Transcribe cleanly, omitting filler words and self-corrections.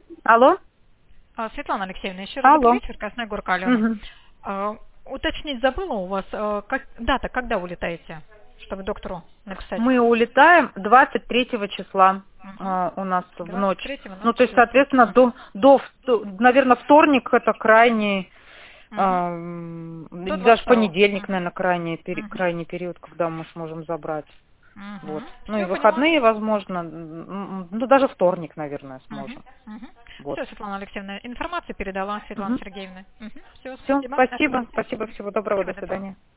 Алло? Светлана Алексеевна, еще раз Алло. добрый вечер, Красная Горка, Алена. Мгм. Уточнить забыла у вас, дата, когда улетаете, чтобы доктору написать? Мы улетаем 23 числа Угу. у нас в ночь. 23-го Ну, ночь то есть, 24 соответственно, наверное, вторник это крайний, Угу. До даже 22-го. понедельник, наверное, Угу. крайний период, когда мы сможем забрать. Угу. Вот. Ну и Все, поняла. выходные, возможно, ну даже вторник, наверное, Угу. сможем. Угу. Вот. Все, Светлана Алексеевна, информацию передала Светлана Сергеевна. Угу. Все, Все, спасибо. До спасибо, связи. спасибо, всего доброго, Всего до доброго. свидания.